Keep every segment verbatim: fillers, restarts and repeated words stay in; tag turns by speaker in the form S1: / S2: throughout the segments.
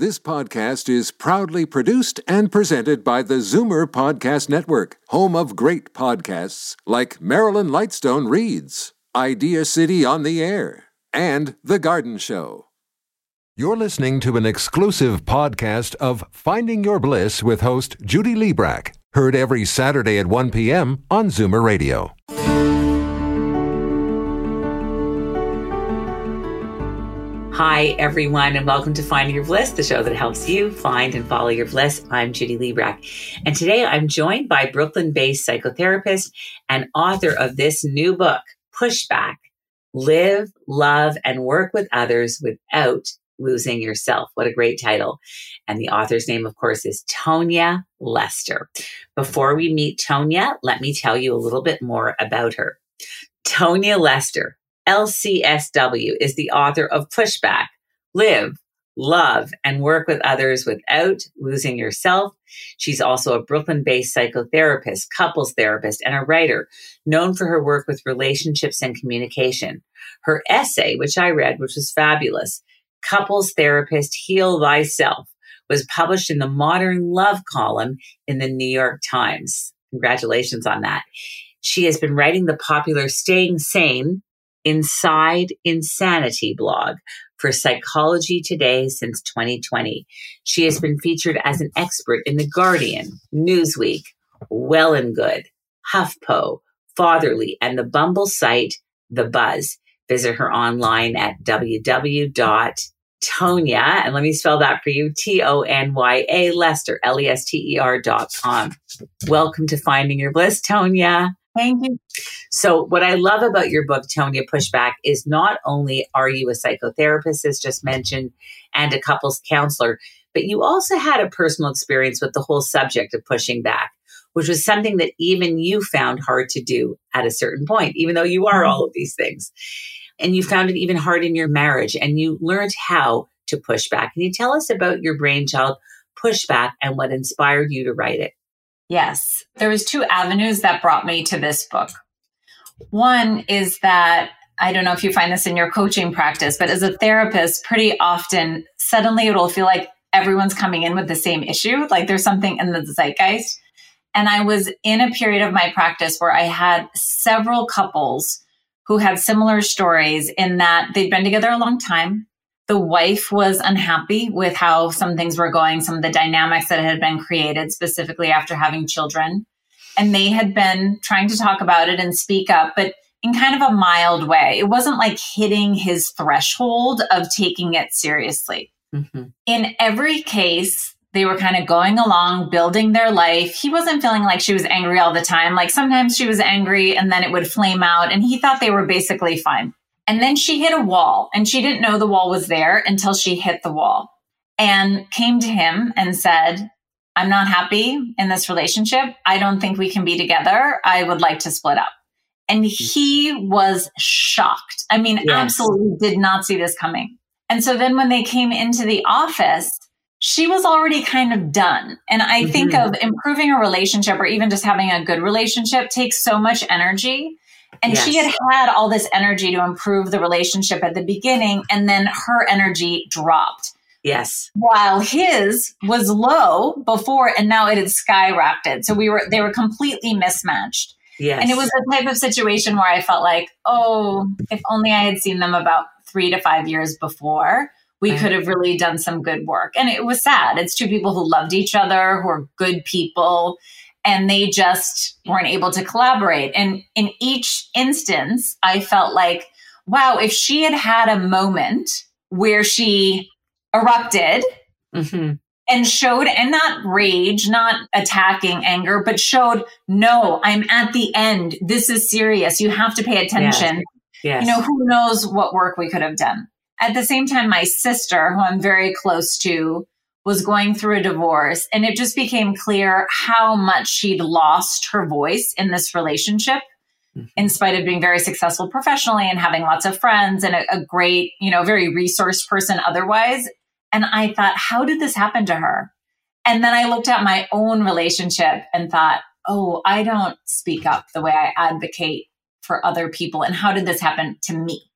S1: This podcast is proudly produced and presented by the Zoomer Podcast Network, home of great podcasts like Marilyn Lightstone Reads, Idea City on the Air, and The Garden Show. You're listening to an exclusive podcast of Finding Your Bliss with host Judy Liebrack, heard every Saturday at one p.m. on Zoomer Radio.
S2: Hi, everyone, and welcome to Finding Your Bliss, the show that helps you find and follow your bliss. I'm Judy Liebrack, and today I'm joined by Brooklyn-based psychotherapist and author of this new book, Pushback: Live, Love, and Work with Others Without Losing Yourself. What a great title. And the author's name, of course, is Tonya Lester. Before we meet Tonya, let me tell you a little bit more about her. Tonya Lester, L C S W, is the author of Pushback: Live, Love, and Work with Others Without Losing Yourself. She's also a Brooklyn-based psychotherapist, couples therapist, and a writer known for her work with relationships and communication. Her essay, which I read, which was fabulous, Couples Therapist, Heal Thyself, was published in the Modern Love column in the New York Times. Congratulations on that. She has been writing the popular Staying Sane, Inside Insanity blog for Psychology Today since twenty twenty. She has been featured as an expert in The Guardian, Newsweek, Well and Good, HuffPo, Fatherly, and the Bumble site, The Buzz. Visit her online at w w w dot tonya, and let me spell that for you, T O N Y A, Lester, L E S T E R dot com. Welcome to Finding Your Bliss, Tonya.
S3: Thank you.
S2: So what I love about your book, Tonya, Pushback, is not only are you a psychotherapist, as just mentioned, and a couples counselor, but you also had a personal experience with the whole subject of pushing back, which was something that even you found hard to do at a certain point, even though you are all of these things. And you found it even hard in your marriage, and you learned how to push back. Can you tell us about your brainchild, Pushback, and what inspired you to write it?
S3: Yes, there was two avenues that brought me to this book. One is that, I don't know if you find this in your coaching practice, but as a therapist, pretty often, suddenly it'll feel like everyone's coming in with the same issue, like there's something in the zeitgeist. And I was in a period of my practice where I had several couples who had similar stories in that they'd been together a long time. The wife was unhappy with how some things were going, some of the dynamics that had been created specifically after having children. And they had been trying to talk about it and speak up, but in kind of a mild way. It wasn't like hitting his threshold of taking it seriously. Mm-hmm. In every case, they were kind of going along, building their life. He wasn't feeling like she was angry all the time. Like sometimes she was angry and then it would flame out, and he thought they were basically fine. And then she hit a wall, and she didn't know the wall was there until she hit the wall and came to him and said, I'm not happy in this relationship. I don't think we can be together. I would like to split up. And he was shocked. I mean, yes. Absolutely did not see this coming. And so then when they came into the office, she was already kind of done. And I mm-hmm. think of improving a relationship or even just having a good relationship takes so much energy. And yes. she had had all this energy to improve the relationship at the beginning, and then her energy dropped.
S2: Yes.
S3: While his was low before, and now it had skyrocketed. So we were, they were completely mismatched.
S2: Yes.
S3: And it was the type of situation where I felt like, oh, if only I had seen them about three to five years before, we right. could have really done some good work. And it was sad. It's two people who loved each other, who are good people, and they just weren't able to collaborate. And in each instance, I felt like, wow, if she had had a moment where she erupted mm-hmm. and showed, and not rage, not attacking anger, but showed, no, I'm at the end. This is serious. You have to pay attention.
S2: Yes. Yes.
S3: You know, who knows what work we could have done. At the same time, my sister, who I'm very close to, was going through a divorce, and it just became clear how much she'd lost her voice in this relationship, mm-hmm. in spite of being very successful professionally and having lots of friends and a, a great, you know, very resourced person otherwise. And I thought, how did this happen to her? And then I looked at my own relationship and thought, oh, I don't speak up the way I advocate for other people. And how did this happen to me?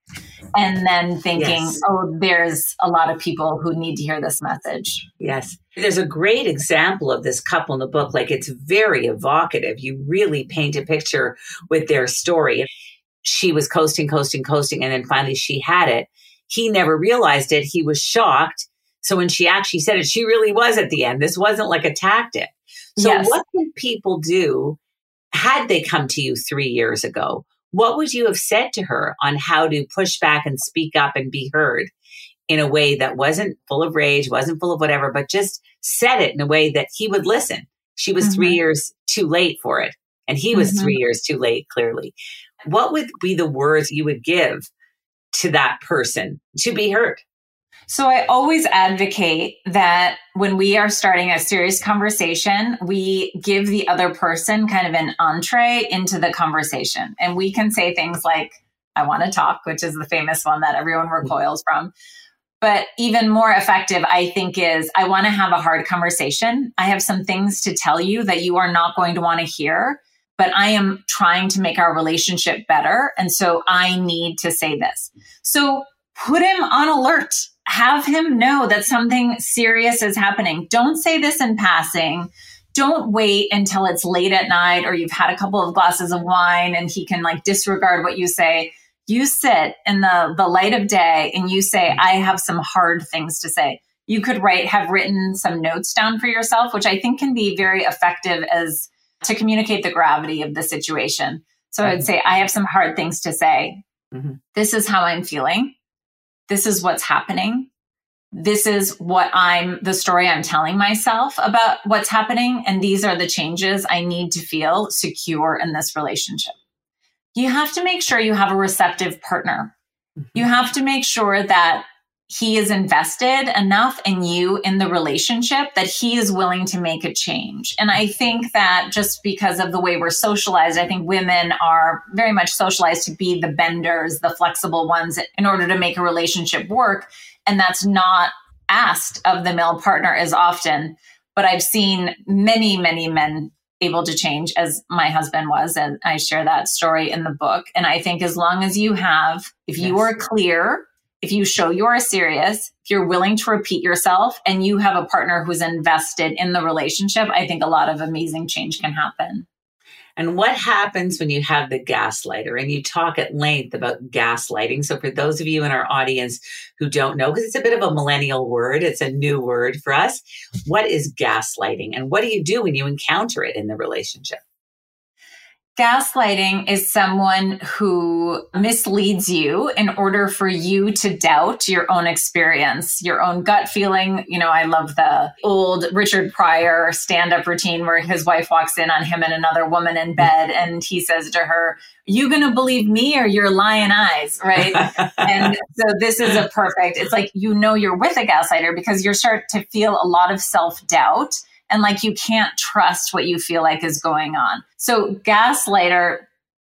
S3: and then thinking,
S2: Yes.
S3: oh, there's a lot of people who need to hear this message.
S2: Yes. There's a great example of this couple in the book. Like, it's very evocative. You really paint a picture with their story. She was coasting, coasting, coasting, and then finally she had it. He never realized it. He was shocked. So when she actually said it, she really was at the end. This wasn't like a tactic. So
S3: Yes.
S2: what can people do had they come to you three years ago? What would you have said to her on how to push back and speak up and be heard in a way that wasn't full of rage, wasn't full of whatever, but just said it in a way that he would listen? She was
S3: Mm-hmm.
S2: three years too late for it. And he was
S3: Mm-hmm.
S2: three years too late, clearly. What would be the words you would give to that person to be heard?
S3: So I always advocate that when we are starting a serious conversation, we give the other person kind of an entree into the conversation. And we can say things like, I want to talk, which is the famous one that everyone recoils from. But even more effective, I think, is I want to have a hard conversation. I have some things to tell you that you are not going to want to hear, but I am trying to make our relationship better. And so I need to say this. So put him on alert. Have him know that something serious is happening. Don't say this in passing. Don't wait until it's late at night or you've had a couple of glasses of wine and he can like disregard what you say. You sit in the, the light of day and you say, I have some hard things to say. You could write, have written some notes down for yourself, which I think can be very effective as to communicate the gravity of the situation. So I would say, I have some hard things to say.
S2: Mm-hmm.
S3: This is how I'm feeling. This is what's happening. This is what I'm, the story I'm telling myself about what's happening. And these are the changes I need to feel secure in this relationship. You have to make sure you have a receptive partner. Mm-hmm. You have to make sure that he is invested enough in you in the relationship that he is willing to make a change. And I think that just because of the way we're socialized, I think women are very much socialized to be the benders, the flexible ones in order to make a relationship work. And that's not asked of the male partner as often. But I've seen many, many men able to change, as my husband was. And I share that story in the book. And I think as long as you have, if you
S2: Yes.
S3: are clear, if you show you're serious, if you're willing to repeat yourself and you have a partner who's invested in the relationship, I think a lot of amazing change can happen.
S2: And what happens when you have the gaslighter? And you talk at length about gaslighting. So for those of you in our audience who don't know, because it's a bit of a millennial word, it's a new word for us. What is gaslighting? And what do you do when you encounter it in the relationship?
S3: Gaslighting is someone who misleads you in order for you to doubt your own experience, your own gut feeling. You know, I love the old Richard Pryor stand-up routine where his wife walks in on him and another woman in bed and he says to her, you going to believe me or your lying eyes, right? And so this is a perfect, it's like, you know, you're with a gaslighter because you start to feel a lot of self-doubt. And like, you can't trust what you feel like is going on. So gaslighter,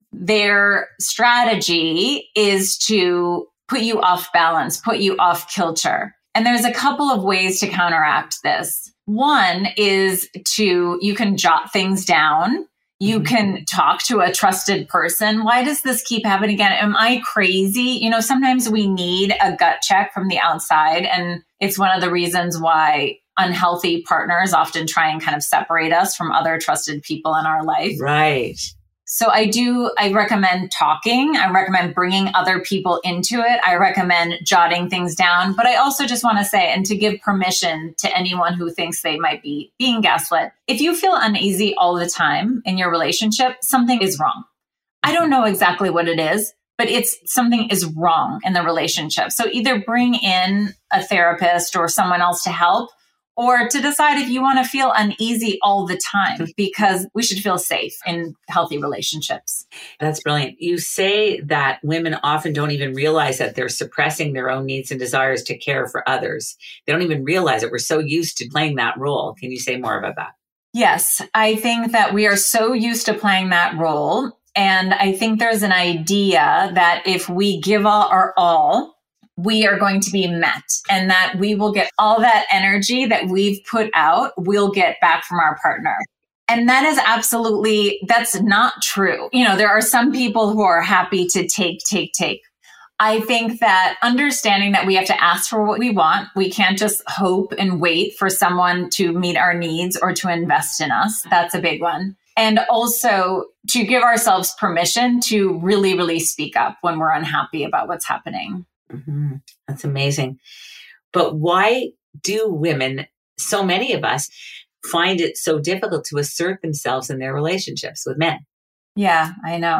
S3: their strategy is to put you off balance, put you off kilter. And there's a couple of ways to counteract this. One is to, you can jot things down. You can talk to a trusted person. Why does this keep happening again? Am I crazy? You know, sometimes we need a gut check from the outside. And it's one of the reasons why unhealthy partners often try and kind of separate us from other trusted people in our life.
S2: Right.
S3: So I do, I recommend talking. I recommend bringing other people into it. I recommend jotting things down. But I also just want to say, and to give permission to anyone who thinks they might be being gaslit, if you feel uneasy all the time in your relationship, something is wrong. I don't know exactly what it is, but it's something is wrong in the relationship. So either bring in a therapist or someone else to help, or to decide if you want to feel uneasy all the time, because we should feel safe in healthy relationships.
S2: That's brilliant. You say that women often don't even realize that they're suppressing their own needs and desires to care for others. They don't even realize it. We're so used to playing that role. Can you say more about that?
S3: Yes, I think that we are so used to playing that role. And I think there's an idea that if we give all our all, we are going to be met and that we will get all that energy that we've put out, we'll get back from our partner. And that is absolutely, that's not true. You know, there are some people who are happy to take, take, take. I think that understanding that we have to ask for what we want, we can't just hope and wait for someone to meet our needs or to invest in us. That's a big one. And also to give ourselves permission to really, really speak up when we're unhappy about what's happening.
S2: Mm-hmm. That's amazing. But why do women, so many of us, find it so difficult to assert themselves in their relationships with men?
S3: Yeah, I know.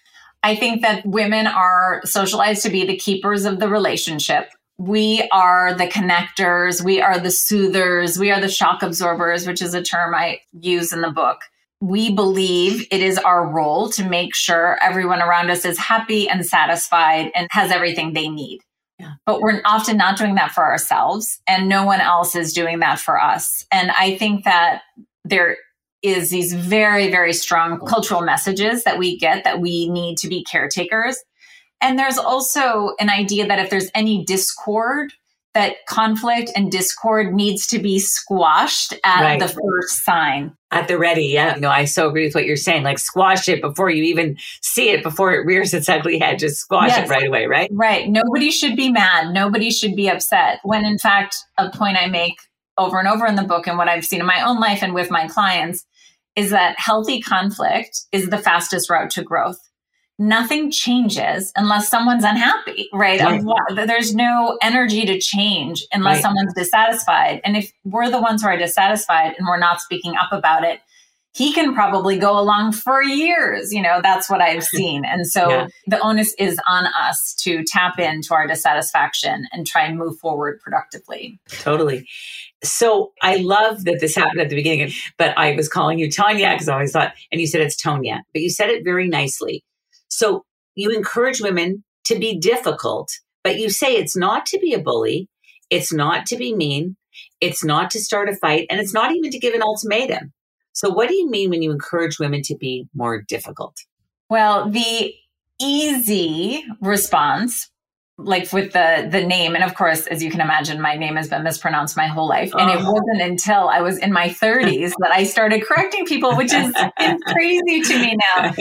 S3: I think that women are socialized to be the keepers of the relationship. We are the connectors. We are the soothers. We are the shock absorbers, which is a term I use in the book. We believe it is our role to make sure everyone around us is happy and satisfied and has everything they need. Yeah. But we're often not doing that for ourselves, and no one else is doing that for us. And I think that there is these very, very strong cultural messages that we get that we need to be caretakers. And there's also an idea that if there's any discord, that conflict and discord needs to be squashed at right. the first sign.
S2: At the ready, yeah. No, I so agree with what you're saying. Like squash it before you even see it, before it rears its ugly head. Just squash yes. it right away, right?
S3: Right. Nobody should be mad. Nobody should be upset. When in fact, a point I make over and over in the book and what I've seen in my own life and with my clients is that healthy conflict is the fastest route to growth. Nothing changes unless someone's unhappy, right? right. There's no energy to change unless right. someone's dissatisfied. And if we're the ones who are dissatisfied and we're not speaking up about it, he can probably go along for years. You know, that's what I've seen. And so yeah. the onus is on us to tap into our dissatisfaction and try and move forward productively.
S2: Totally. So I love that this happened at the beginning, but I was calling you Tanya because I always thought, and you said it's Tonya, but you said it very nicely. So you encourage women to be difficult, but you say it's not to be a bully. It's not to be mean. It's not to start a fight. And it's not even to give an ultimatum. So what do you mean when you encourage women to be more difficult?
S3: Well, the easy response, like with the, the name, and of course, as you can imagine, my name has been mispronounced my whole life. And oh. it wasn't until I was in my thirties that I started correcting people, which is crazy to me now.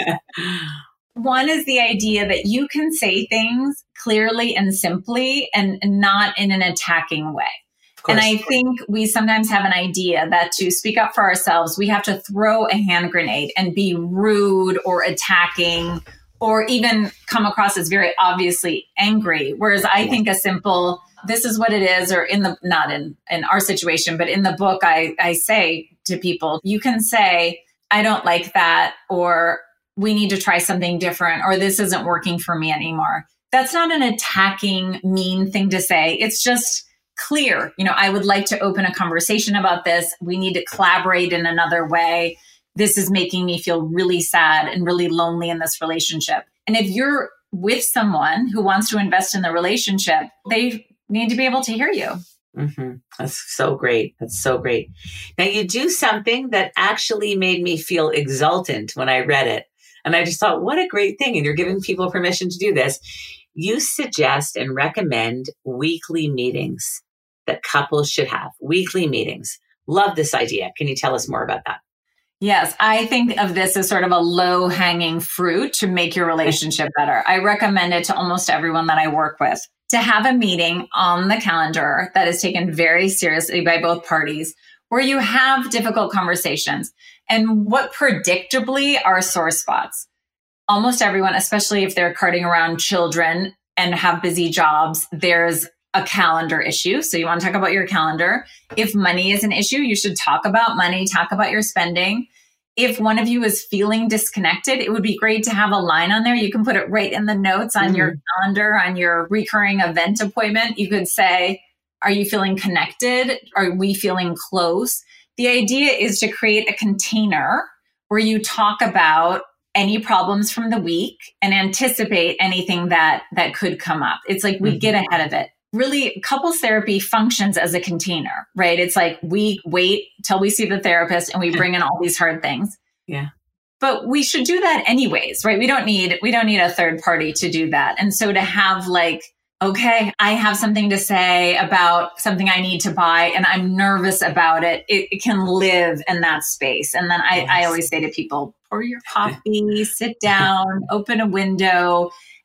S3: One is the idea that you can say things clearly and simply and not in an attacking way. And I think we sometimes have an idea that to speak up for ourselves, we have to throw a hand grenade and be rude or attacking or even come across as very obviously angry. Whereas I think a simple, this is what it is, or in the, not in, in our situation, but in the book, I, I say to people, you can say, I don't like that, or we need to try something different, or this isn't working for me anymore. That's not an attacking, mean thing to say. It's just clear. You know, I would like to open a conversation about this. We need to collaborate in another way. This is making me feel really sad and really lonely in this relationship. And if you're with someone who wants to invest in the relationship, they need to be able to hear you.
S2: Mm-hmm. That's so great. That's so great. Now you do something that actually made me feel exultant when I read it. And I just thought, what a great thing. And you're giving people permission to do this. You suggest and recommend weekly meetings that couples should have. Weekly meetings. Love this idea. Can you tell us more about that?
S3: Yes, I think of this as sort of a low-hanging fruit to make your relationship better. I recommend it to almost everyone that I work with to have a meeting on the calendar that is taken very seriously by both parties, where you have difficult conversations and what predictably are sore spots. Almost everyone, especially if they're carting around children and have busy jobs, there's a calendar issue. So you want to talk about your calendar. If money is an issue, you should talk about money, talk about your spending. If one of you is feeling disconnected, it would be great to have a line on there. You can put it right in the notes on mm-hmm. your calendar, on your recurring event appointment. You could say, are you feeling connected? Are we feeling close? The idea is to create a container where you talk about any problems from the week and anticipate anything that, that could come up. It's like we mm-hmm. get ahead of it. Really, couples therapy functions as a container, right? It's like we wait till we see the therapist and we bring in all these hard things.
S2: Yeah.
S3: But we should do that anyways, right? We don't need, we don't need a third party to do that. And so to have like, okay, I have something to say about something I need to buy and I'm nervous about it. It, it can live in that space. And then I, yes. I always say to people, pour your coffee, sit down, open a window,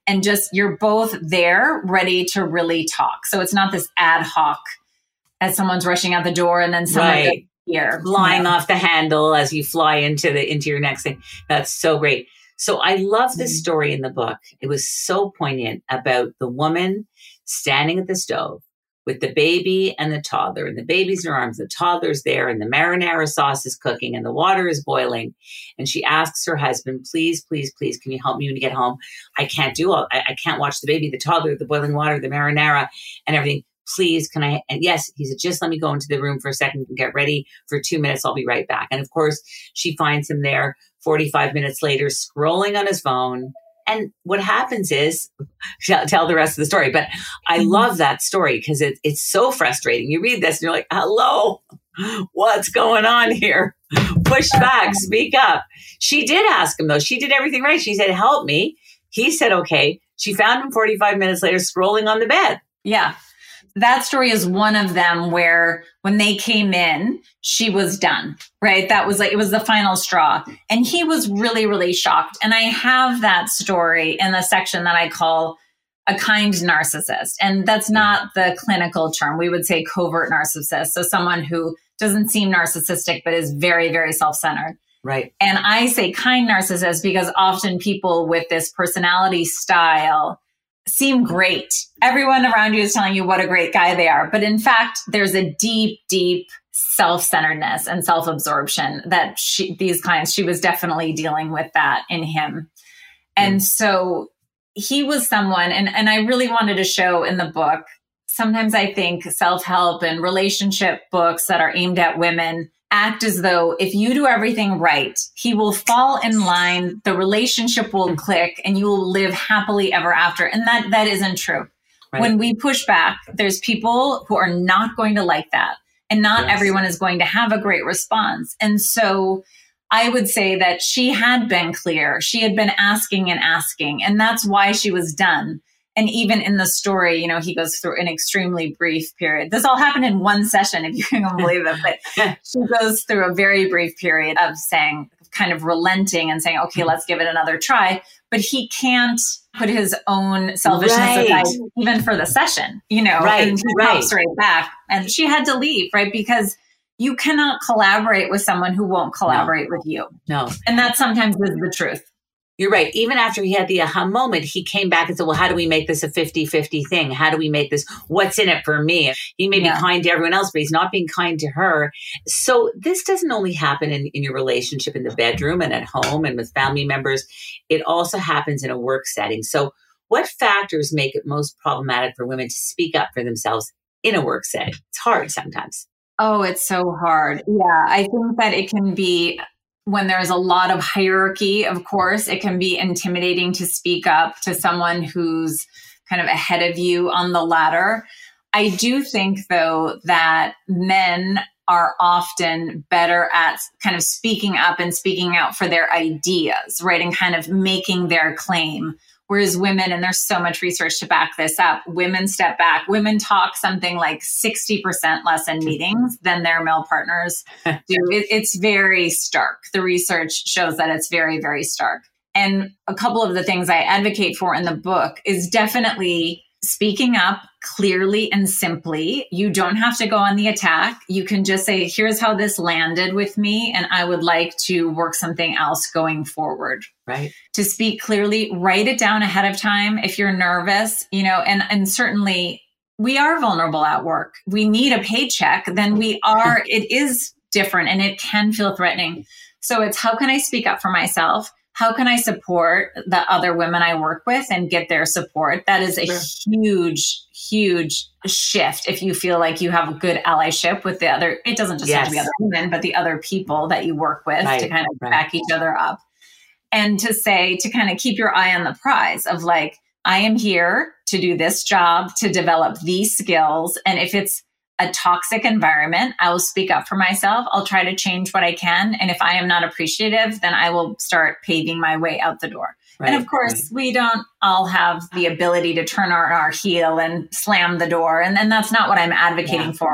S3: and just you're both there ready to really talk. So it's not this ad hoc as someone's rushing out the door and then someone
S2: right.
S3: here
S2: flying
S3: yeah.
S2: off the handle as you fly into the into your next thing. That's so great. So I love this mm-hmm. story in the book. It was so poignant about the woman standing at the stove with the baby and the toddler, and the baby's in her arms, the toddler's there, and the marinara sauce is cooking, and the water is boiling. And she asks her husband, please, please, please, can you help me when you get home? I can't do all, I, I can't watch the baby, the toddler, the boiling water, the marinara, and everything. Please, can I? And yes, he said, just let me go into the room for a second and get ready for two minutes. I'll be right back. And of course, she finds him there forty-five minutes later, scrolling on his phone. And what happens is, tell the rest of the story. But I love that story because it, it's so frustrating. You read this and you're like, hello, what's going on here? Push back, speak up. She did ask him, though. She did everything right. She said, help me. He said, okay. She found him forty-five minutes later, scrolling on the bed.
S3: Yeah. That story is one of them where when they came in, she was done, right? That was like, it was the final straw. And he was really, really shocked. And I have that story in the section that I call a kind narcissist. And that's not the clinical term. We would say covert narcissist. So someone who doesn't seem narcissistic, but is very, very self-centered.
S2: Right.
S3: And I say kind narcissist because often people with this personality style seem great. Everyone around you is telling you what a great guy they are. But in fact, there's a deep, deep self-centeredness and self-absorption that she, these clients, she was definitely dealing with that in him. And mm. so he was someone, and, and I really wanted to show in the book, sometimes I think self-help and relationship books that are aimed at women act as though if you do everything right, he will fall in line, the relationship will click, and you will live happily ever after. And that that isn't true. Right. When we push back, there's people who are not going to like that. And not yes. everyone is going to have a great response. And so I would say that she had been clear. She had been asking and asking. And that's why she was done. And even in the story, you know, he goes through an extremely brief period. This all happened in one session, if you can believe it. But she goes through a very brief period of saying, kind of relenting and saying, okay, let's give it another try. But he can't put his own selfishness
S2: right.
S3: aside, even for the session, you know,
S2: right.
S3: and he
S2: right.
S3: pops right back. And she had to leave, right? Because you cannot collaborate with someone who won't collaborate
S2: no.
S3: with you.
S2: No.
S3: And that sometimes is the truth.
S2: You're right. Even after he had the aha moment, he came back and said, well, how do we make this a fifty-fifty thing? How do we make this? What's in it for me? He may yeah. be kind to everyone else, but he's not being kind to her. So this doesn't only happen in, in your relationship in the bedroom and at home and with family members. It also happens in a work setting. So what factors make it most problematic for women to speak up for themselves in a work setting? It's hard sometimes.
S3: Oh, it's so hard. Yeah, I think that it can be... when there's a lot of hierarchy, of course, it can be intimidating to speak up to someone who's kind of ahead of you on the ladder. I do think, though, that men are often better at kind of speaking up and speaking out for their ideas, right? And kind of making their claim. Whereas women, and there's so much research to back this up, women step back. Women talk something like sixty percent less in meetings than their male partners do. It, it's very stark. The research shows that it's very, very stark. And a couple of the things I advocate for in the book is definitely speaking up clearly and simply. You don't have to go on the attack. You can just say, here's how this landed with me, and I would like to work something else going forward.
S2: Right.
S3: To speak clearly, write it down ahead of time if you're nervous, you know, and, and certainly we are vulnerable at work. We need a paycheck, then we are, it is different and it can feel threatening. So it's how can I speak up for myself? How can I support the other women I work with and get their support? That is a sure. huge, huge shift if you feel like you have a good allyship with the other. It doesn't just yes. have to be other women, but the other people that you work with right. to kind of right. back each other up. And to say, to kind of keep your eye on the prize of like, I am here to do this job, to develop these skills. And if it's a toxic environment, I will speak up for myself. I'll try to change what I can. And if I am not appreciative, then I will start paving my way out the door. Right, and of course, right. we don't all have the ability to turn on our heel and slam the door. And then that's not what I'm advocating yeah. for.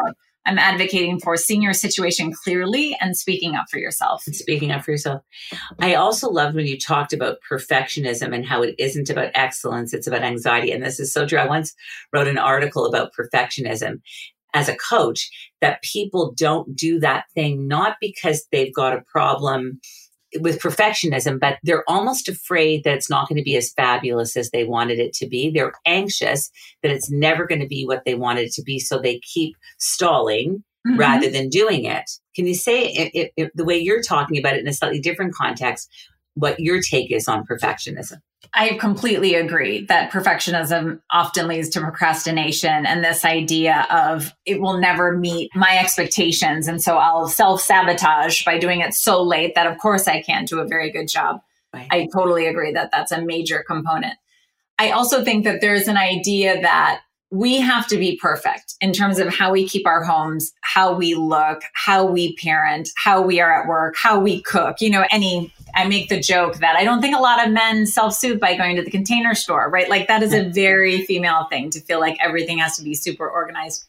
S3: I'm advocating for seeing your situation clearly and speaking up for yourself.
S2: Speaking up for yourself. I also loved when you talked about perfectionism and how it isn't about excellence, it's about anxiety. And this is so true. I once wrote an article about perfectionism as a coach, that people don't do that thing, not because they've got a problem with perfectionism, but they're almost afraid that it's not going to be as fabulous as they wanted it to be. They're anxious that it's never going to be what they wanted it to be. So they keep stalling mm-hmm. rather than doing it. Can you say if, if, the way you're talking about it in a slightly different context, what your take is on perfectionism?
S3: I completely agree that perfectionism often leads to procrastination and this idea of it will never meet my expectations. And so I'll self-sabotage by doing it so late that, of course, I can't do a very good job. Right. I totally agree that that's a major component. I also think that there's an idea that we have to be perfect in terms of how we keep our homes, how we look, how we parent, how we are at work, how we cook. You know, any, I make the joke that I don't think a lot of men self-soothe by going to the Container Store, right? Like that is a very female thing to feel like everything has to be super organized.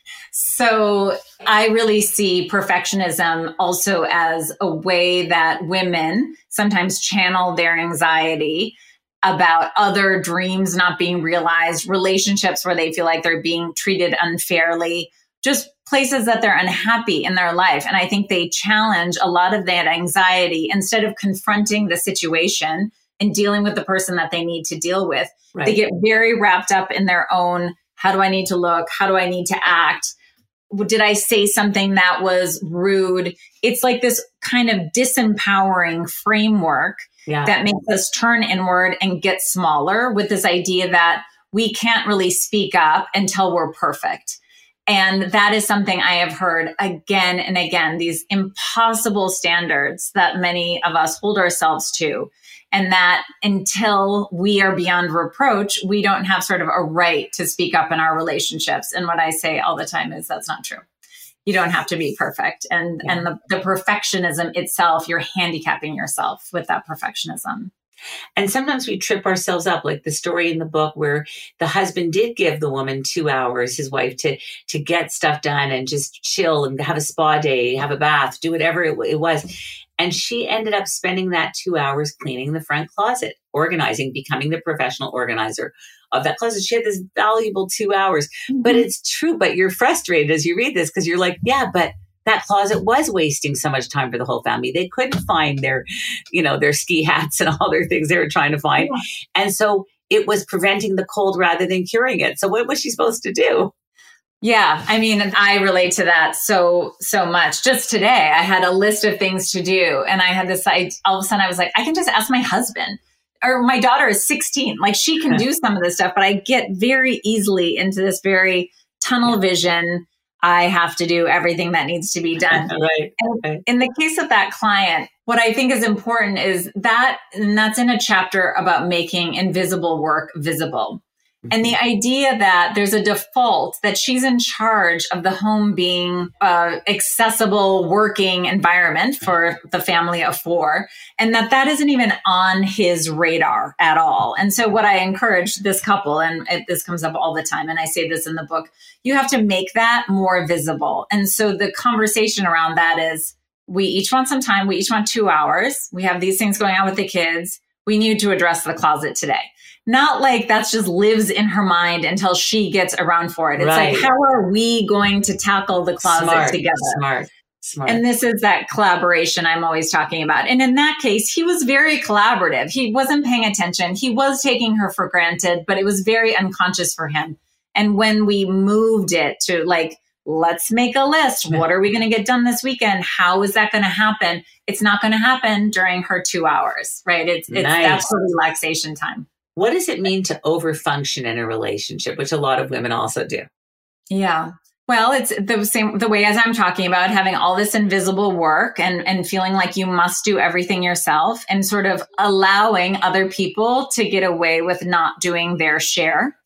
S3: So I really see perfectionism also as a way that women sometimes channel their anxiety about other dreams not being realized, relationships where they feel like they're being treated unfairly, just places that they're unhappy in their life. And I think they challenge a lot of that anxiety instead of confronting the situation and dealing with the person that they need to deal with. Right. They get very wrapped up in their own, how do I need to look? How do I need to act? Did I say something that was rude? It's like this kind of disempowering framework yeah. that makes us turn inward and get smaller with this idea that we can't really speak up until we're perfect. And that is something I have heard again and again, these impossible standards that many of us hold ourselves to. And that until we are beyond reproach, we don't have sort of a right to speak up in our relationships. And what I say all the time is that's not true. You don't have to be perfect. And, yeah. and the, the perfectionism itself, you're handicapping yourself with that perfectionism.
S2: And sometimes we trip ourselves up, like the story in the book where the husband did give the woman two hours, his wife, to to get stuff done and just chill and have a spa day, have a bath, do whatever it, it was. And she ended up spending that two hours cleaning the front closet, organizing, becoming the professional organizer of that closet. She had this valuable two hours. Mm-hmm. But it's true. But you're frustrated as you read this because you're like, yeah, but that closet was wasting so much time for the whole family. They couldn't find their, you know, their ski hats and all their things they were trying to find. Yeah. And so it was preventing the cold rather than curing it. So what was she supposed to do?
S3: Yeah. I mean, I relate to that so, so much. Just today, I had a list of things to do. And I had this, I, all of a sudden I was like, I can just ask my husband. Or my daughter is sixteen. Like she can do some of this stuff, but I get very easily into this very tunnel vision. I have to do everything that needs to be done.
S2: Right.
S3: And
S2: right.
S3: In the case of that client, what I think is important is that, and that's in a chapter about making invisible work visible. And the idea that there's a default that she's in charge of the home being an accessible working environment for the family of four, and that that isn't even on his radar at all. And so what I encourage this couple, and it, this comes up all the time, and I say this in the book, you have to make that more visible. And so the conversation around that is, we each want some time. We each want two hours. We have these things going on with the kids. We need to address the closet today. Not like that's just lives in her mind until she gets around for it. It's right. like, how are we going to tackle the closet
S2: smart,
S3: together?
S2: Smart, smart.
S3: And this is that collaboration I'm always talking about. And in that case, he was very collaborative. He wasn't paying attention. He was taking her for granted, but it was very unconscious for him. And when we moved it to like, let's make a list. What are we going to get done this weekend? How is that going to happen? It's not going to happen during her two hours, right? It's, it's
S2: nice.
S3: That's her relaxation time.
S2: What does it mean to overfunction in a relationship, which a lot of women also do?
S3: Yeah. Well, it's the same, the way as I'm talking about having all this invisible work and, and feeling like you must do everything yourself and sort of allowing other people to get away with not doing their share.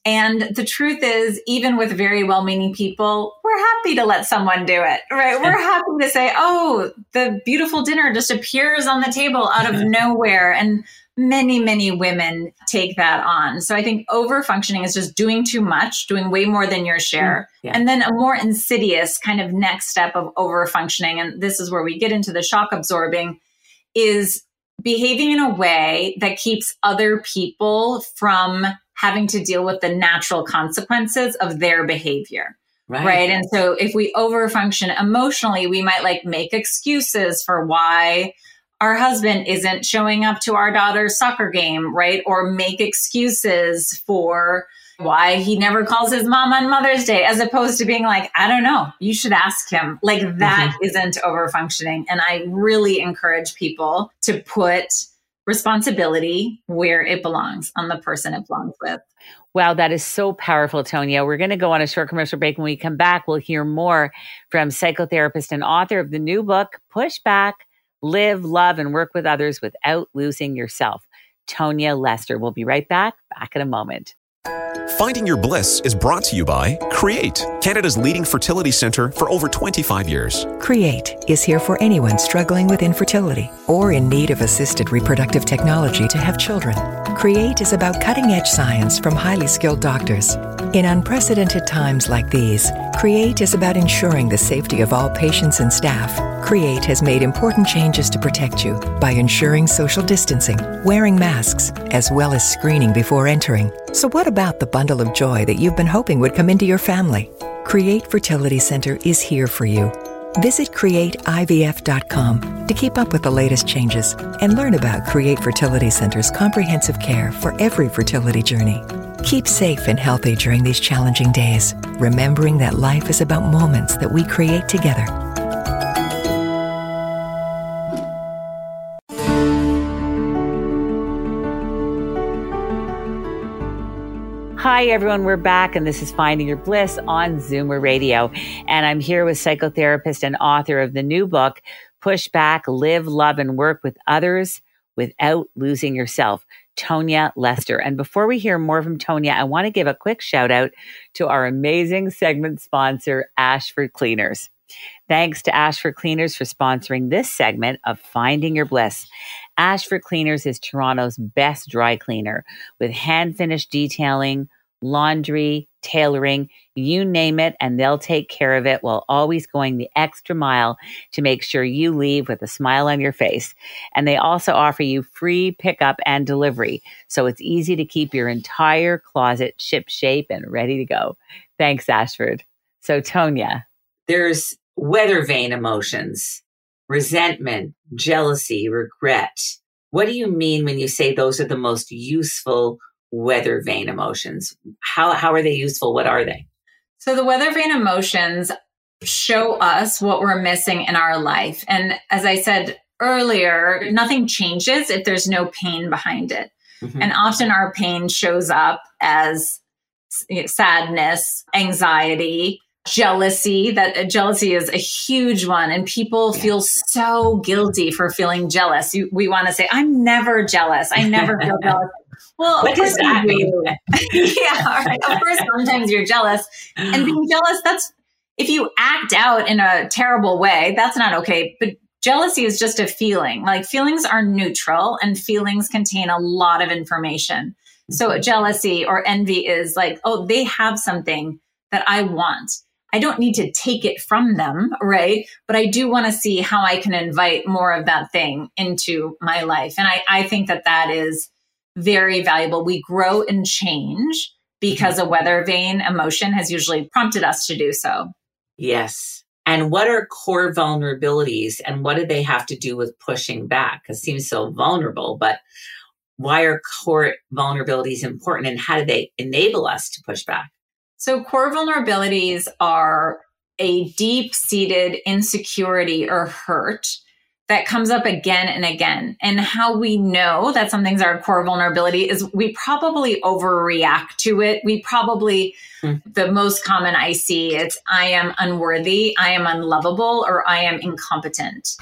S3: And the truth is, even with very well-meaning people, we're happy to let someone do it, right? We're happy to say, oh, the beautiful dinner just appears on the table out of nowhere. And many, many women take that on. So I think over-functioning is just doing too much, doing way more than your share. Yeah. And then a more insidious kind of next step of over-functioning, and this is where we get into the shock absorbing, is behaving in a way that keeps other people from having to deal with the natural consequences of their behavior. Right. right. And so if we overfunction emotionally, we might like make excuses for why our husband isn't showing up to our daughter's soccer game, right? Or make excuses for why he never calls his mom on Mother's Day, as opposed to being like, I don't know, you should ask him. Like that mm-hmm. isn't overfunctioning. And I really encourage people to put responsibility where it belongs, on the person it belongs with.
S2: Wow, that is so powerful, Tonya. We're going to go on a short commercial break. When we come back, we'll hear more from psychotherapist and author of the new book, Push Back, Live, Love, and Work with Others Without Losing Yourself, Tonya Lester. We'll be right back, back in a moment.
S4: Finding Your Bliss is brought to you by Create, Canada's leading fertility centre for over twenty-five years.
S5: Create is here for anyone struggling with infertility or in need of assisted reproductive technology to have children. Create is about cutting-edge science from highly skilled doctors. In unprecedented times like these, Create is about ensuring the safety of all patients and staff. Create has made important changes to protect you by ensuring social distancing, wearing masks, as well as screening before entering. So what about the bundle of joy that you've been hoping would come into your family? Create Fertility Center is here for you. Visit create I V F dot com to keep up with the latest changes and learn about Create Fertility Center's comprehensive care for every fertility journey. Keep safe and healthy during these challenging days, remembering that life is about moments that we create together.
S2: Hi, everyone. We're back, and this is Finding Your Bliss on Zoomer Radio. And I'm here with psychotherapist and author of the new book, Push Back, Live, Love, and Work with Others Without Losing Yourself, Tonya Lester. And before we hear more from Tonya, I want to give a quick shout out to our amazing segment sponsor, Ashford Cleaners. Thanks to Ashford Cleaners for sponsoring this segment of Finding Your Bliss. Ashford Cleaners is Toronto's best dry cleaner with hand-finished detailing, laundry, tailoring, you name it, and they'll take care of it while always going the extra mile to make sure you leave with a smile on your face. And they also offer you free pickup and delivery, so it's easy to keep your entire closet ship-shape and ready to go. Thanks, Ashford. So, Tonya.
S6: There's weather vane emotions, resentment, jealousy, regret. What do you mean when you say those are the most useful weather vane emotions? How how are they useful? What are they?
S3: So the weather vane emotions show us what we're missing in our life. And as I said earlier, nothing changes if there's no pain behind it. Mm-hmm. And often our pain shows up as sadness, anxiety, jealousy. That jealousy is a huge one. And people yeah. feel so guilty for feeling jealous. You, we want to say, I'm never jealous. I never feel jealous. Well,
S6: what does that mean?
S3: yeah, all right. Of course, sometimes you're jealous. And being jealous, that's, if you act out in a terrible way, that's not okay. But jealousy is just a feeling. Like feelings are neutral and feelings contain a lot of information. So jealousy or envy is like, oh, they have something that I want. I don't need to take it from them, right? But I do want to see how I can invite more of that thing into my life. And I, I think that that is very valuable. We grow and change because a weather vane emotion has usually prompted us to do so.
S6: Yes. And what are core vulnerabilities and what do they have to do with pushing back? Because it seems so vulnerable, but why are core vulnerabilities important and how do they enable us to push back?
S3: So core vulnerabilities are a deep-seated insecurity or hurt that comes up again and again. And how we know that something's our core vulnerability is we probably overreact to it. We probably, mm. the most common I see, it's I am unworthy, I am unlovable, or I am incompetent.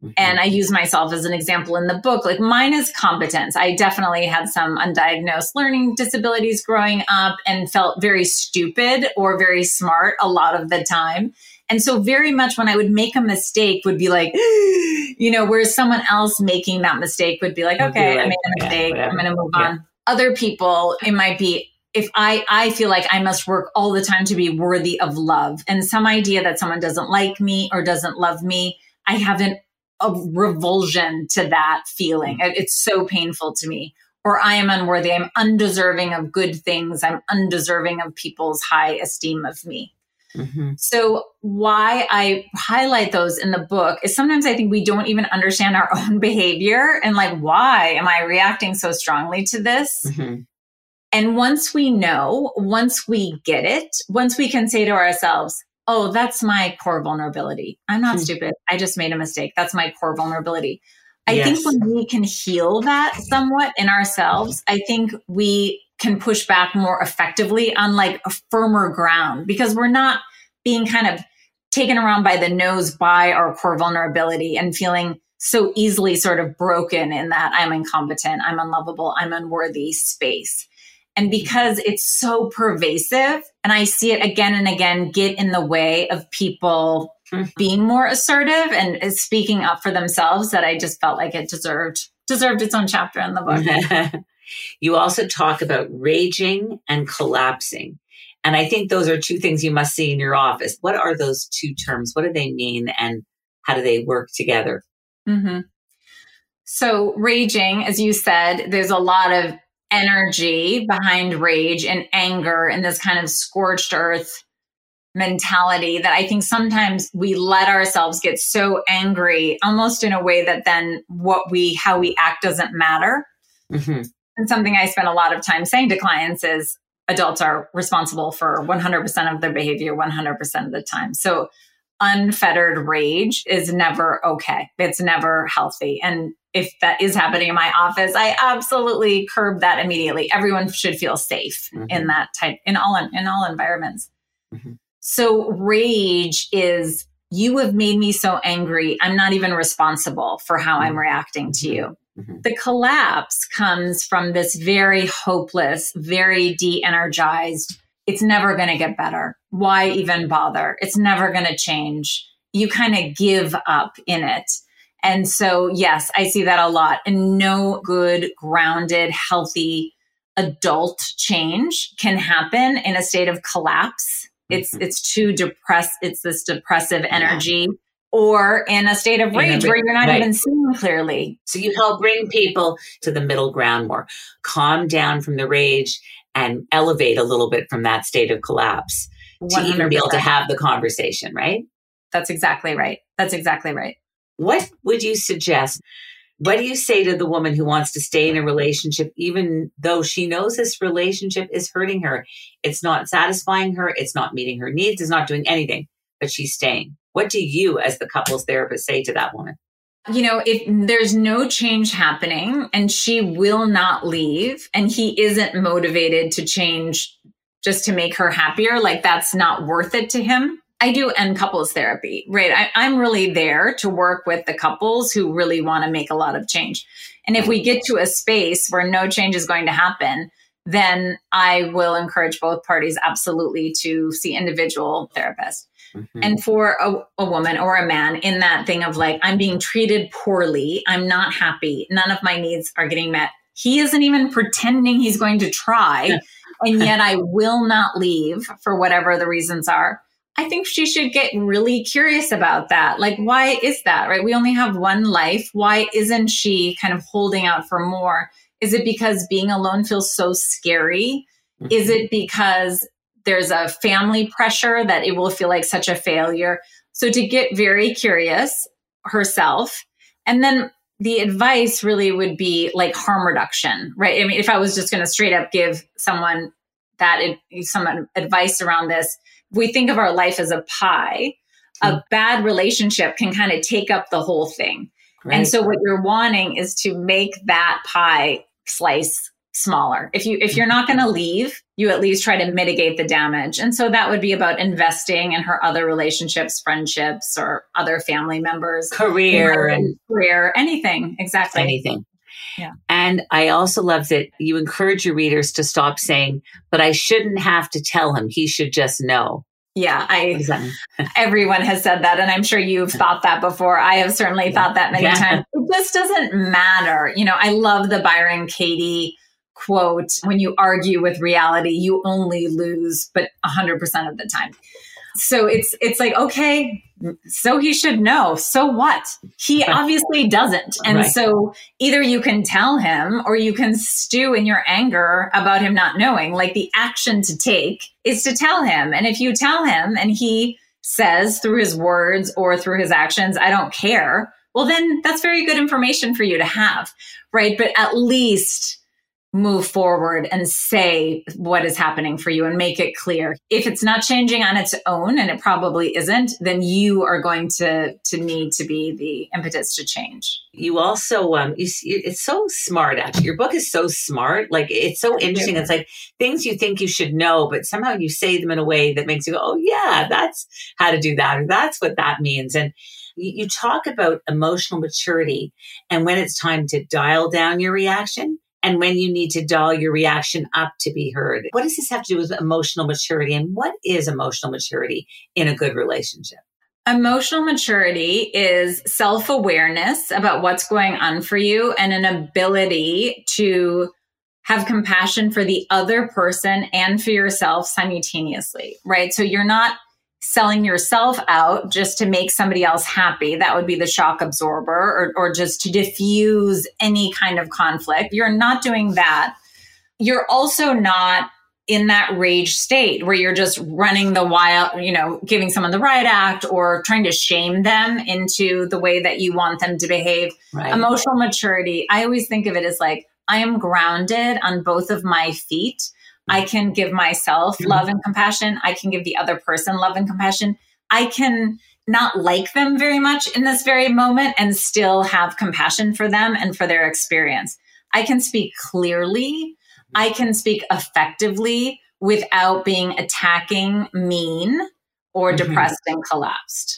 S3: Mm-hmm. And I use myself as an example in the book. Like mine is competence. I definitely had some undiagnosed learning disabilities growing up and felt very stupid or very smart a lot of the time. And so very much when I would make a mistake would be like, you know, whereas someone else making that mistake would be like, okay, like, I made a mistake. Yeah, I'm going to move yeah. on. Other people, it might be, if I, I feel like I must work all the time to be worthy of love, and some idea that someone doesn't like me or doesn't love me, I haven't a revulsion to that feeling. It's so painful to me. Or I am unworthy. I'm undeserving of good things. I'm undeserving of people's high esteem of me. Mm-hmm. So why I highlight those in the book is sometimes I think we don't even understand our own behavior and like, why am I reacting so strongly to this? Mm-hmm. And once we know, once we get it, once we can say to ourselves, oh, that's my core vulnerability. I'm not mm-hmm. stupid. I just made a mistake. That's my core vulnerability. I yes. think when we can heal that somewhat in ourselves, I think we can push back more effectively on like a firmer ground, because we're not being kind of taken around by the nose by our core vulnerability and feeling so easily sort of broken in that I'm incompetent, I'm unlovable, I'm unworthy space. And because it's so pervasive, and I see it again and again get in the way of people mm-hmm. being more assertive and speaking up for themselves, that I just felt like it deserved deserved its own chapter in the book.
S6: You also talk about raging and collapsing. And I think those are two things you must see in your office. What are those two terms? What do they mean and how do they work together?
S3: Mm-hmm. So raging, as you said, there's a lot of energy behind rage and anger and this kind of scorched earth mentality that I think sometimes we let ourselves get so angry almost in a way that then what we, how we act doesn't matter. Mm-hmm. And something I spend a lot of time saying to clients is adults are responsible for one hundred percent of their behavior one hundred percent of the time. So unfettered rage is never okay. It's never healthy. And if that is happening in my office, I absolutely curb that immediately. Everyone should feel safe mm-hmm. in that type, in all, in all environments. Mm-hmm. So rage is, you have made me so angry, I'm not even responsible for how mm-hmm. I'm reacting to you. Mm-hmm. The collapse comes from this very hopeless, very de-energized, it's never going to get better. Why even bother? It's never going to change. You kind of give up in it. And so, yes, I see that a lot. And no good, grounded, healthy adult change can happen in a state of collapse. It's mm-hmm. it's too depressed. It's this depressive energy. Yeah. Or in a state of rage where you're not right. even seeing clearly.
S6: So you help bring people to the middle ground more, calm down from the rage and elevate a little bit from that state of collapse one hundred percent. To even be able to have the conversation, right?
S3: That's exactly right. That's exactly right.
S6: What would you suggest? What do you say to the woman who wants to stay in a relationship, even though she knows this relationship is hurting her? It's not satisfying her. It's not meeting her needs. It's not doing anything, but she's staying. What do you, as the couples therapist, say to that woman?
S3: You know, if there's no change happening and she will not leave and he isn't motivated to change just to make her happier, like that's not worth it to him. I do end couples therapy, right? I, I'm really there to work with the couples who really want to make a lot of change. And if we get to a space where no change is going to happen, then I will encourage both parties absolutely to see individual therapists. Mm-hmm. And for a, a woman or a man in that thing of like, I'm being treated poorly, I'm not happy, none of my needs are getting met. He isn't even pretending he's going to try, and yet I will not leave for whatever the reasons are. I think she should get really curious about that. Like, why is that, right? We only have one life. Why isn't she kind of holding out for more? Is it because being alone feels so scary? Mm-hmm. Is it because there's a family pressure that it will feel like such a failure? So to get very curious herself. And then the advice really would be like harm reduction, right? I mean, if I was just going to straight up give someone that, some advice around this, if we think of our life as a pie, mm-hmm. a bad relationship can kind of take up the whole thing. Right. And so what you're wanting is to make that pie slice smaller. If you if you're not going to leave, you at least try to mitigate the damage. And so that would be about investing in her other relationships, friendships, or other family members,
S6: career and
S3: career, anything. Exactly.
S6: Anything.
S3: Yeah.
S6: And I also love that you encourage your readers to stop saying, but I shouldn't have to tell him. He should just know.
S3: Yeah, I. Everyone has said that, and I'm sure you've thought that before. I have certainly thought that many yeah. times. It just doesn't matter. You know, I love the Byron Katie quote, when you argue with reality, you only lose, but one hundred percent of the time. So it's it's like, okay, so he should know. So what? He obviously doesn't. And right. so either you can tell him or you can stew in your anger about him not knowing. Like, the action to take is to tell him. And if you tell him and he says through his words or through his actions, I don't care, well, then that's very good information for you to have, right? But at least move forward and say what is happening for you and make it clear. If it's not changing on its own, and it probably isn't, then you are going to to need to be the impetus to change.
S6: You also, um, you see, it's so smart, actually. Your book is so smart. Like, it's so interesting. It's like things you think you should know, but somehow you say them in a way that makes you go, oh yeah, that's how to do that, or that's what that means. And you, you talk about emotional maturity and when it's time to dial down your reaction, and when you need to dial your reaction up to be heard. What does this have to do with emotional maturity? And what is emotional maturity in a good relationship?
S3: Emotional maturity is self-awareness about what's going on for you and an ability to have compassion for the other person and for yourself simultaneously, right? So you're not selling yourself out just to make somebody else happy. That would be the shock absorber, or, or just to diffuse any kind of conflict. You're not doing that. You're also not in that rage state where you're just running the wild, you know, giving someone the riot act or trying to shame them into the way that you want them to behave. Right. Emotional maturity, I always think of it as like, I am grounded on both of my feet. I can give myself love and compassion. I can give the other person love and compassion. I can not like them very much in this very moment and still have compassion for them and for their experience. I can speak clearly. I can speak effectively without being attacking, mean, or mm-hmm. depressed and collapsed.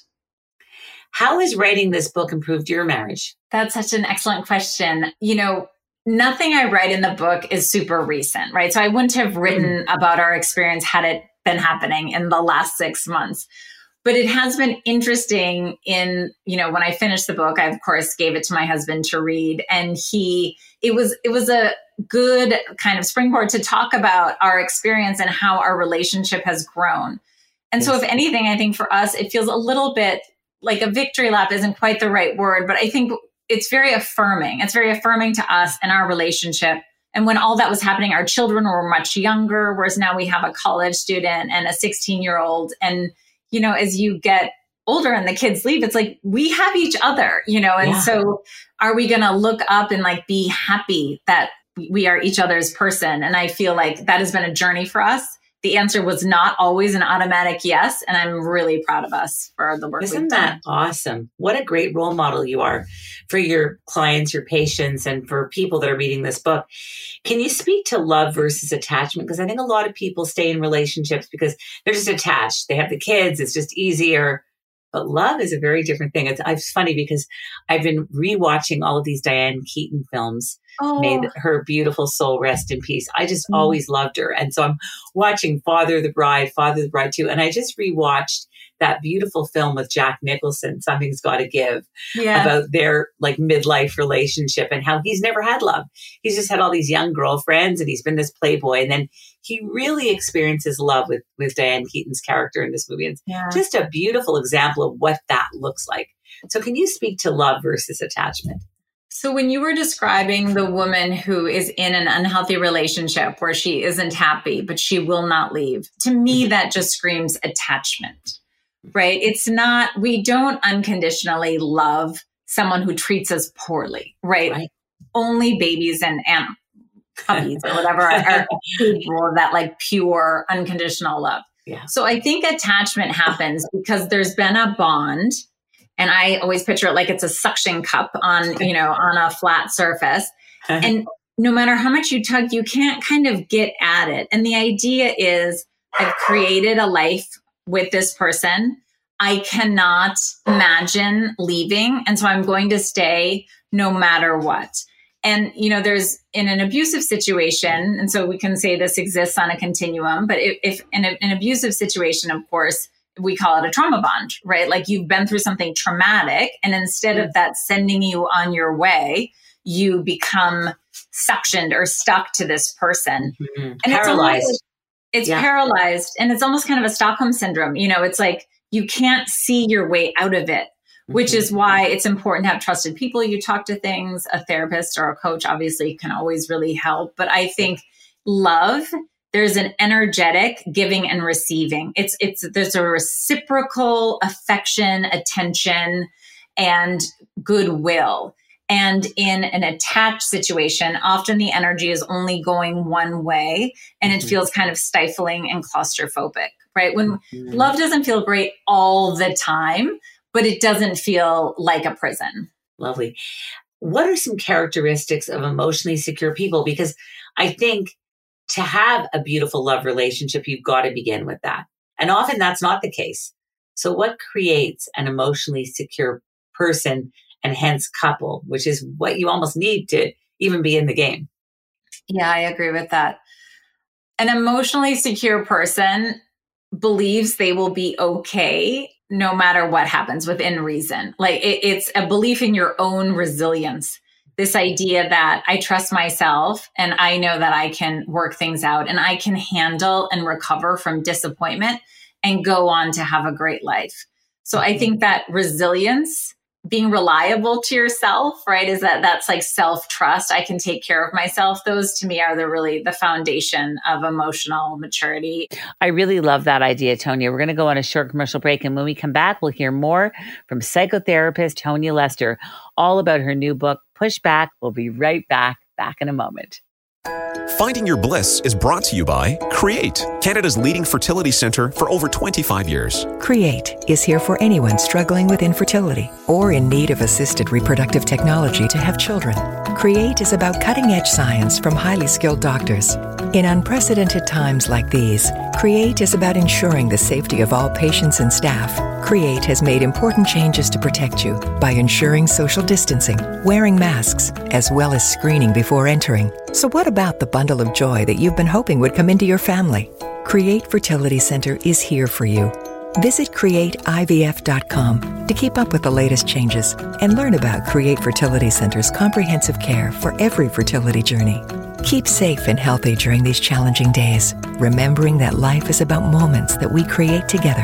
S6: How has writing this book improved your marriage?
S3: That's such an excellent question. You know, nothing I write in the book is super recent, right? So I wouldn't have written mm. about our experience had it been happening in the last six months. But it has been interesting in, you know, when I finished the book, I, of course, gave it to my husband to read. And he, it was, it was a good kind of springboard to talk about our experience and how our relationship has grown. And yes. so if anything, I think for us, it feels a little bit like a victory lap isn't quite the right word, but I think it's very affirming. It's very affirming to us and our relationship. And when all that was happening, our children were much younger, whereas now we have a college student and a sixteen year old. And, you know, as you get older and the kids leave, it's like, we have each other, you know? And yeah. so are we going to look up and like be happy that we are each other's person? And I feel like that has been a journey for us. The answer was not always an automatic yes. And I'm really proud of us for the work
S6: Isn't
S3: we've
S6: that
S3: done.
S6: Awesome? What a great role model you are for your clients, your patients, and for people that are reading this book. Can you speak to love versus attachment? Because I think a lot of people stay in relationships because they're just attached. They have the kids. It's just easier. But love is a very different thing. It's, it's funny because I've been rewatching all of these Diane Keaton films. Oh. May her beautiful soul rest in peace. I just mm. always loved her. And so I'm watching Father of the Bride, Father of the Bride too. And I just rewatched that beautiful film with Jack Nicholson, Something's Gotta Give, yeah. about their like midlife relationship and how he's never had love. He's just had all these young girlfriends and he's been this playboy. And then he really experiences love with, with Diane Keaton's character in this movie. It's yeah. just a beautiful example of what that looks like. So can you speak to love versus attachment?
S3: So when you were describing the woman who is in an unhealthy relationship where she isn't happy, but she will not leave, to me, that just screams attachment, right? It's not, we don't unconditionally love someone who treats us poorly, right? right. Only babies and, and puppies or whatever are, are capable of that like pure unconditional love.
S6: Yeah.
S3: So I think attachment happens because there's been a bond. And I always picture it like it's a suction cup on, you know, on a flat surface. And no matter how much you tug, you can't kind of get at it. And the idea is I've created a life with this person. I cannot imagine leaving. And so I'm going to stay no matter what. And, you know, there's in an abusive situation, and so we can say this exists on a continuum, but if, if in a, an abusive situation, of course, we call it a trauma bond, right? Like you've been through something traumatic, and instead of that sending you on your way, you become suctioned or stuck to this person.
S6: Mm-hmm.
S3: And
S6: paralyzed.
S3: It's, almost, it's
S6: yeah.
S3: paralyzed. And it's almost kind of a Stockholm syndrome. You know, it's like you can't see your way out of it, which mm-hmm. is why it's important to have trusted people you talk to things. A therapist or a coach obviously can always really help. But I think love, there's an energetic giving and receiving. It's it's there's a reciprocal affection, attention, and goodwill. And in an attached situation, often the energy is only going one way, and it feels kind of stifling and claustrophobic, right? When mm-hmm. love doesn't feel great all the time, but it doesn't feel like a prison.
S6: Lovely. What are some characteristics of emotionally secure people? Because I think to have a beautiful love relationship, you've got to begin with that. And often that's not the case. So what creates an emotionally secure person and hence couple, which is what you almost need to even be in the game?
S3: Yeah, I agree with that. An emotionally secure person believes they will be okay no matter what happens within reason. Like it, it's a belief in your own resilience. This idea that I trust myself and I know that I can work things out and I can handle and recover from disappointment and go on to have a great life. So I think that resilience, being reliable to yourself, right, is that that's like self-trust. I can take care of myself. Those to me are the really the foundation of emotional maturity.
S2: I really love that idea, Tonya. We're going to go on a short commercial break. And when we come back, we'll hear more from psychotherapist Tonya Lester, all about her new book, Push Back. We'll be right back, back in a moment.
S4: Finding Your Bliss is brought to you by Create, Canada's leading fertility centre for over twenty-five years.
S5: Create is here for anyone struggling with infertility or in need of assisted reproductive technology to have children. Create is about cutting-edge science from highly skilled doctors. In unprecedented times like these, Create is about ensuring the safety of all patients and staff. Create has made important changes to protect you by ensuring social distancing, wearing masks, as well as screening before entering. So what about the bundle of joy that you've been hoping would come into your family? Create Fertility Center is here for you. Visit create I V F dot com to keep up with the latest changes and learn about Create Fertility Center's comprehensive care for every fertility journey. Keep safe and healthy during these challenging days, remembering that life is about moments that we create together.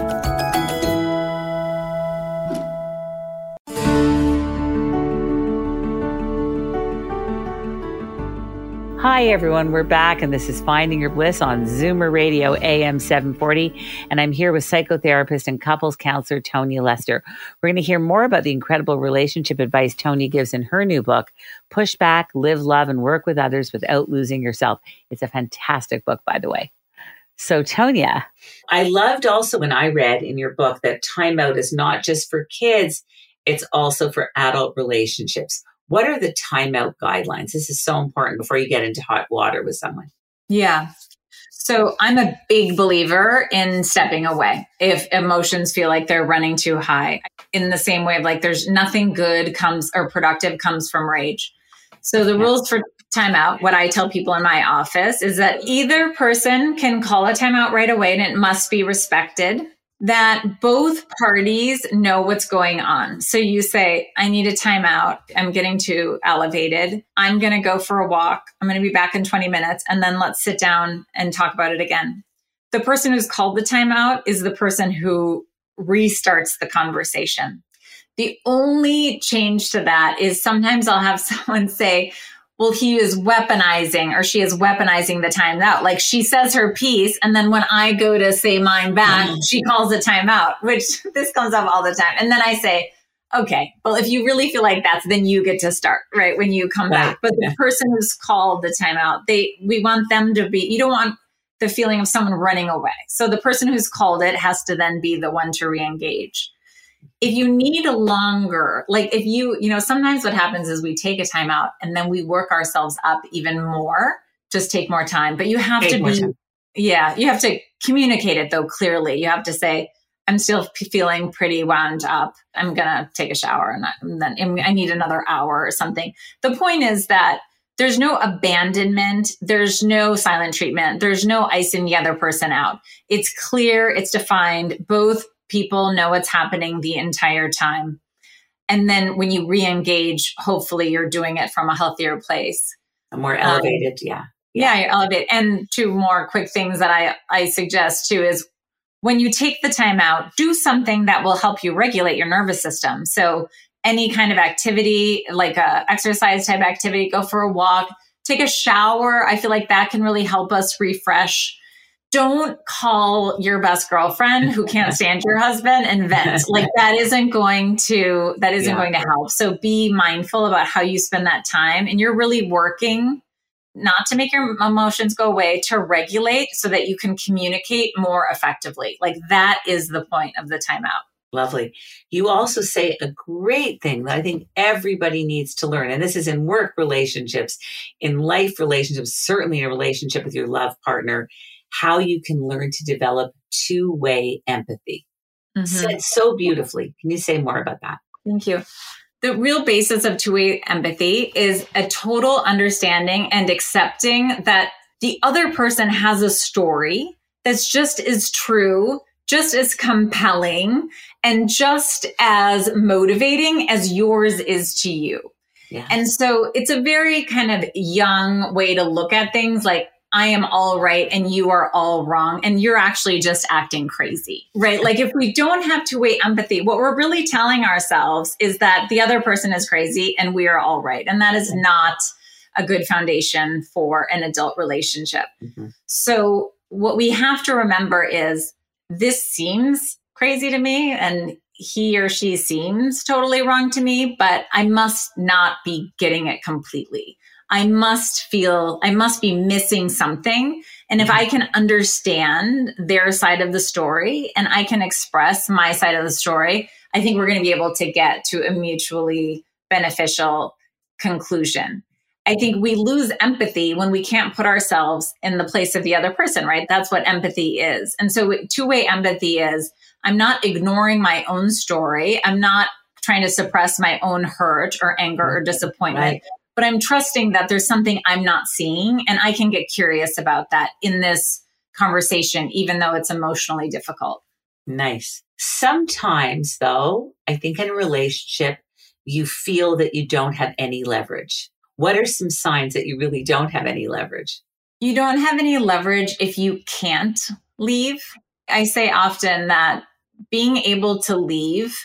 S2: Hi, everyone. We're back, and this is Finding Your Bliss on Zoomer Radio A M seven forty. And I'm here with psychotherapist and couples counselor Tonya Lester. We're going to hear more about the incredible relationship advice Tonya gives in her new book, Push Back, Live, Love, and Work with Others Without Losing Yourself. It's a fantastic book, by the way. So, Tonya.
S6: I loved also when I read in your book that timeout is not just for kids, it's also for adult relationships. What are the timeout guidelines? This is so important before you get into hot water with someone.
S3: Yeah. So I'm a big believer in stepping away if emotions feel like they're running too high. In the same way of like there's nothing good comes or productive comes from rage. So the yeah. rules for timeout, what I tell people in my office is that either person can call a timeout right away and it must be respected. That both parties know what's going on. So you say, I need a timeout. I'm getting too elevated. I'm going to go for a walk. I'm going to be back in twenty minutes. And then let's sit down and talk about it again. The person who's called the timeout is the person who restarts the conversation. The only change to that is sometimes I'll have someone say, well, he is weaponizing or she is weaponizing the timeout. Like she says her piece. And then when I go to say mine back, mm-hmm. she calls a timeout, which this comes up all the time. And then I say, okay, well, if you really feel like that, then you get to start, right? When you come right. back. But the person who's called the timeout, they, we want them to be, you don't want the feeling of someone running away. So the person who's called it has to then be the one to re-engage. If you need a longer, like if you, you know, sometimes what happens is we take a time out and then we work ourselves up even more, just take more time. But you have take to be, time. yeah, you have to communicate it though clearly. You have to say, I'm still p- feeling pretty wound up. I'm going to take a shower and, I, and then I need another hour or something. The point is that there's no abandonment. There's no silent treatment. There's no icing the other person out. It's clear. It's defined. Both people know what's happening the entire time. And then when you re-engage, hopefully you're doing it from a healthier place.
S6: A more elevated, um, yeah.
S3: yeah. Yeah, you're elevated. And two more quick things that I, I suggest too is when you take the time out, do something that will help you regulate your nervous system. So any kind of activity, like a exercise type activity, go for a walk, take a shower. I feel like that can really help us refresh. Don't call your best girlfriend who can't stand your husband and vent. Like that isn't going to, that isn't yeah. going to help. So be mindful about how you spend that time. And you're really working not to make your emotions go away, to regulate so that you can communicate more effectively. Like that is the point of the timeout.
S6: Lovely. You also say a great thing that I think everybody needs to learn. And this is in work relationships, in life relationships, certainly in a relationship with your love partner, how you can learn to develop two-way empathy. Mm-hmm. Said so beautifully. Can you say more about that?
S3: Thank you. The real basis of two-way empathy is a total understanding and accepting that the other person has a story that's just as true, just as compelling, and just as motivating as yours is to you. Yeah. And so it's a very kind of young way to look at things, like I am all right and you are all wrong and you're actually just acting crazy, right? Like if we don't have two-way empathy, what we're really telling ourselves is that the other person is crazy and we are all right. And that is not a good foundation for an adult relationship. Mm-hmm. So what we have to remember is this seems crazy to me and he or she seems totally wrong to me, but I must not be getting it completely. I must feel, I must be missing something. And if I can understand their side of the story and I can express my side of the story, I think we're going to be able to get to a mutually beneficial conclusion. I think we lose empathy when we can't put ourselves in the place of the other person, right? That's what empathy is. And so two-way empathy is, I'm not ignoring my own story. I'm not trying to suppress my own hurt or anger or disappointment. Right. But I'm trusting that there's something I'm not seeing and I can get curious about that in this conversation, even though it's emotionally difficult.
S6: Nice. Sometimes though, I think in a relationship, you feel that you don't have any leverage. What are some signs that you really don't have any leverage?
S3: You don't have any leverage if you can't leave. I say often that being able to leave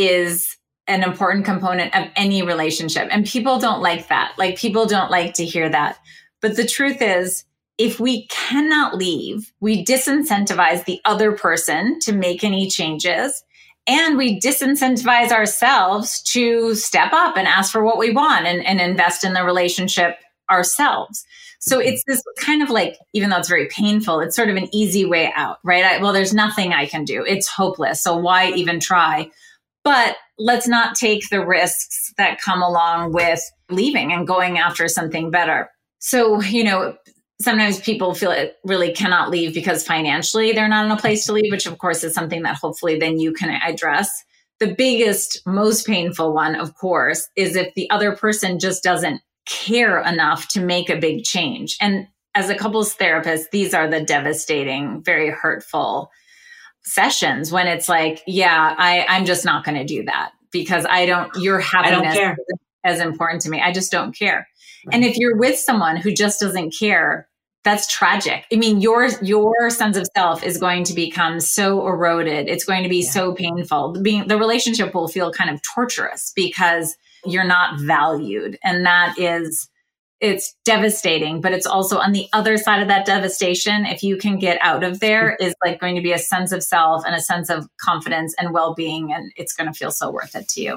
S3: is an important component of any relationship. And people don't like that. Like people don't like to hear that. But the truth is, if we cannot leave, we disincentivize the other person to make any changes. And we disincentivize ourselves to step up and ask for what we want and, and invest in the relationship ourselves. So it's this kind of like, even though it's very painful, it's sort of an easy way out, right? I, well, there's nothing I can do. It's hopeless. So why even try? But let's not take the risks that come along with leaving and going after something better. So, you know, sometimes people feel it really cannot leave because financially they're not in a place to leave, which of course is something that hopefully then you can address. The biggest, most painful one, of course, is if the other person just doesn't care enough to make a big change. And as a couples therapist, these are the devastating, very hurtful sessions when it's like, yeah, I, I'm just not going to do that because I don't, your happiness is as important to me. I just don't care. Right. And if you're with someone who just doesn't care, that's tragic. I mean, your, your sense of self is going to become so eroded. It's going to be yeah. so painful. Being, the relationship will feel kind of torturous because you're not valued. And that is, it's devastating, but it's also on the other side of that devastation. If you can get out of there, is like going to be a sense of self and a sense of confidence and well-being. And it's going to feel so worth it to you.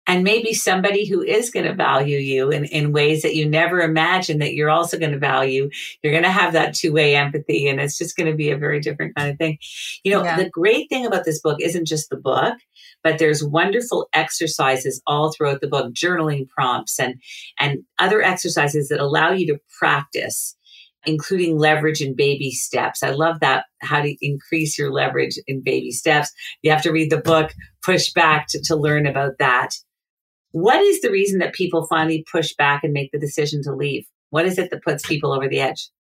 S6: And maybe somebody who is going to value you in, in ways that you never imagined that you're also going to value. You're going to have that two-way empathy, and it's just going to be a very different kind of thing. You know, yeah. The great thing about this book isn't just the book, but there's wonderful exercises all throughout the book, journaling prompts and, and other exercises that allow you to practice, including leverage in baby steps. I love that, how to increase your leverage in baby steps. You have to read the book, Push Back, to, to learn about that. What is the reason that people finally push back and make the decision to leave? What is it that puts people over the edge?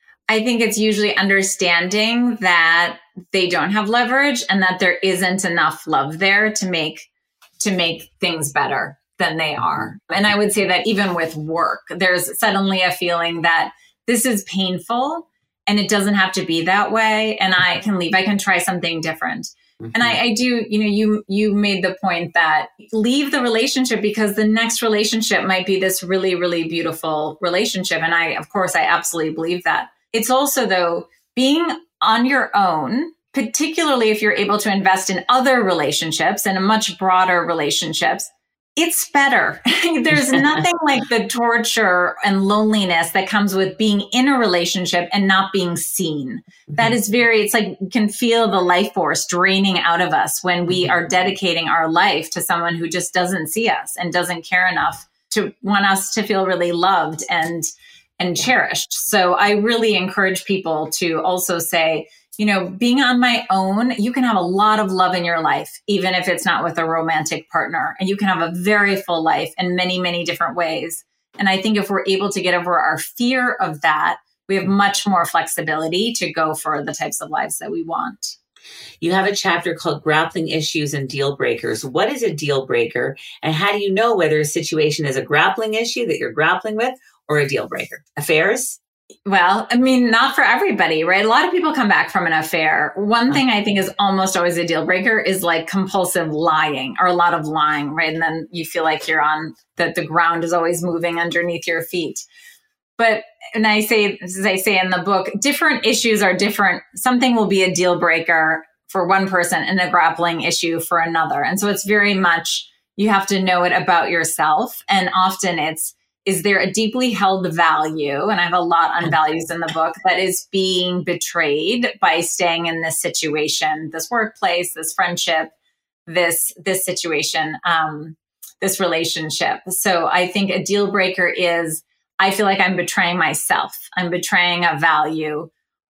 S3: I think it's usually understanding that they don't have leverage and that there isn't enough love there to make to make things better than they are. And I would say that even with work, there's suddenly a feeling that this is painful and it doesn't have to be that way. And I can leave. I can try something different. Mm-hmm. And I, I do, you know, you you made the point that leave the relationship because the next relationship might be this really, really beautiful relationship. And I, of course, I absolutely believe that. It's also, though, being on your own, particularly if you're able to invest in other relationships and much broader relationships, it's better. There's nothing like the torture and loneliness that comes with being in a relationship and not being seen. Mm-hmm. That is very, it's like you can feel the life force draining out of us when we mm-hmm. are dedicating our life to someone who just doesn't see us and doesn't care enough to want us to feel really loved and and cherished. So I really encourage people to also say, you know, being on my own, you can have a lot of love in your life, even if it's not with a romantic partner. And you can have a very full life in many, many different ways. And I think if we're able to get over our fear of that, we have much more flexibility to go for the types of lives that we want.
S6: You have a chapter called Grappling Issues and Deal Breakers. What is a deal breaker? And how do you know whether a situation is a grappling issue that you're grappling with or a deal breaker? Affairs?
S3: Well, I mean, not for everybody, right? A lot of people come back from an affair. One thing I think is almost always a deal breaker is like compulsive lying or a lot of lying, right? And then you feel like you're on, that the ground is always moving underneath your feet. But, and I say, as I say in the book, different issues are different. Something will be a deal breaker for one person and a grappling issue for another. And so it's very much, you have to know it about yourself. And often it's, is there a deeply held value? And I have a lot on values in the book that is being betrayed by staying in this situation, this workplace, this friendship, this, this situation, um, this relationship. So I think a deal breaker is, I feel like I'm betraying myself. I'm betraying a value,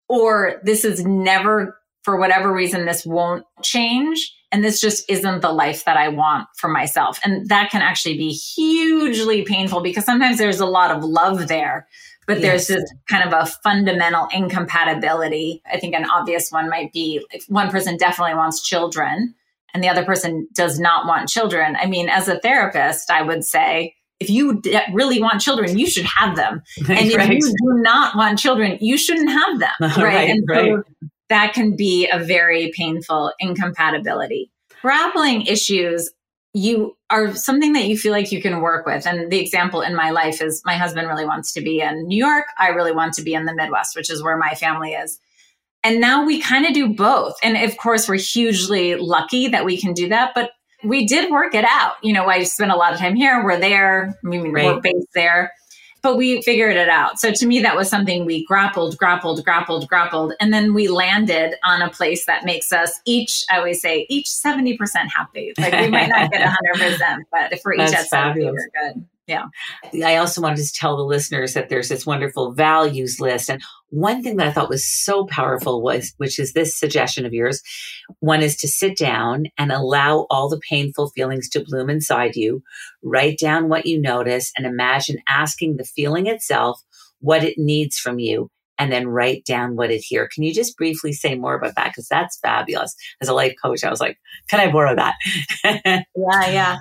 S3: or this is never, for whatever reason, this won't change. And this just isn't the life that I want for myself. And that can actually be hugely painful because sometimes there's a lot of love there, but yes. there's this kind of a fundamental incompatibility. I think an obvious one might be if one person definitely wants children and the other person does not want children. I mean, as a therapist, I would say, if you de- really want children, you should have them. And if right. you do not want children, you shouldn't have them. Right. right and so right. that can be a very painful incompatibility. Grappling issues, you are something that you feel like you can work with. And the example in my life is my husband really wants to be in New York. I really want to be in the Midwest, which is where my family is. And now we kind of do both. And of course, we're hugely lucky that we can do that. But we did work it out. You know, I spent a lot of time here. We're there. I mean, right. we're based there. But we figured it out. So to me, that was something we grappled, grappled, grappled, grappled. And then we landed on a place that makes us each, I always say, each seventy percent happy. Like we might not get one hundred percent, but if we're each at seventy, we're good. Yeah.
S6: I also wanted to tell the listeners that there's this wonderful values list. And one thing that I thought was so powerful was, which is this suggestion of yours. One is to sit down and allow all the painful feelings to bloom inside you. Write down what you notice and imagine asking the feeling itself what it needs from you, and then write down what it hears. Can you just briefly say more about that? Because that's fabulous. As a life coach, I was like, can I borrow that?
S3: yeah, yeah.